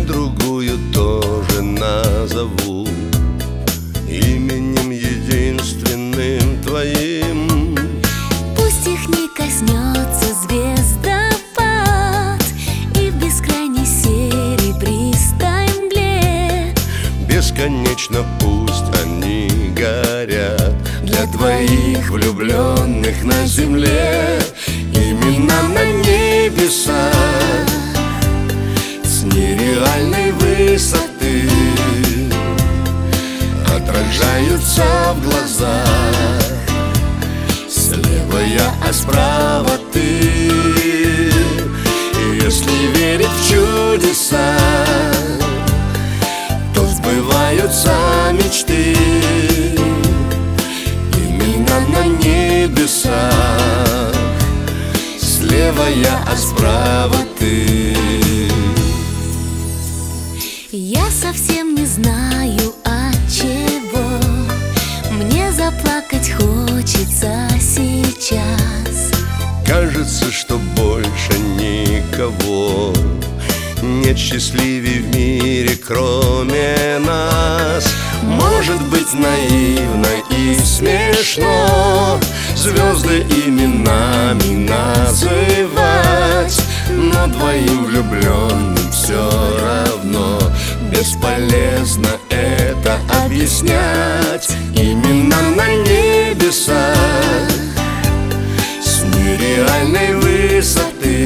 другую тоже назову именем единственным твоим. Пусть их не коснется звездопад, и в бескрайней серебристой мгле бесконечно пусть они горят для двоих влюбленных на земле. Имена на небесах с нереальной высоты отражаются в глазах. Слева я, а справа ты. И если верить в чудеса, то сбываются мечты. Имена на небесах, слева я, а справа ты. Я совсем не знаю, от чего мне заплакать хочется сейчас. Кажется, что больше никого нет счастливей в мире, кроме нас. Может быть, наивно и смешно звезды именами называть, но двоим влюбленным все равно бесполезно это объяснять. Имена на небесах с нереальной высоты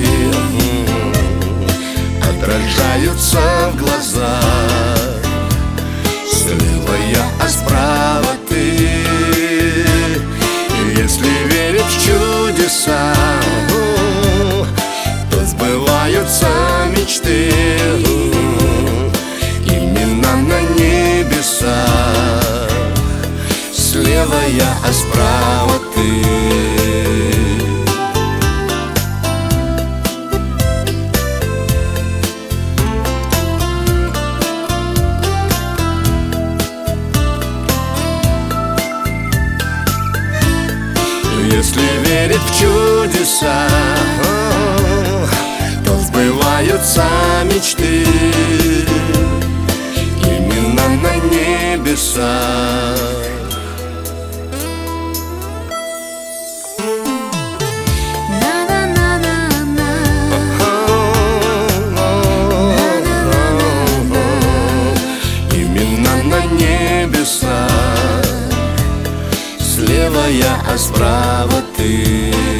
отражаются в глазах. Слева я, а справа ты. И если верить в чудеса, то сбываются мечты. Имена на небесах, слева я, а справа ты. Если верить в чудеса, то сбываются мечты. Имена на небесах. Имена на небесах, слева я, а справа ты.